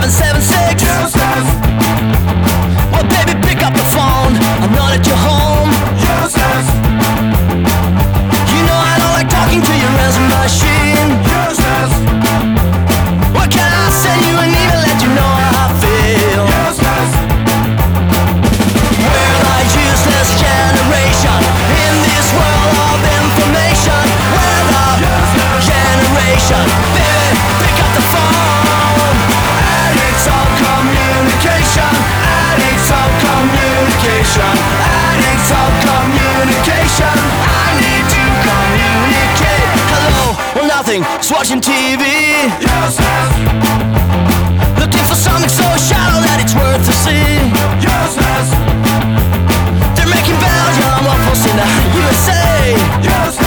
776. Useless. Well, baby, pick up the phone. I'm not at your home. Useless. You know I don't like talking to your answer machine. Useless. What can I send you an email, let you know how I feel? Useless. We're the useless generation in this world of information. We're the generation. Baby, pick up the phone. Addicts of communication. Addicts of communication. Addicts of communication. I need to communicate. Hello, well nothing, just watching TV. Useless. Looking for something so shallow that it's worth to see. Useless. They're making Belgium almost in the USA. Useless.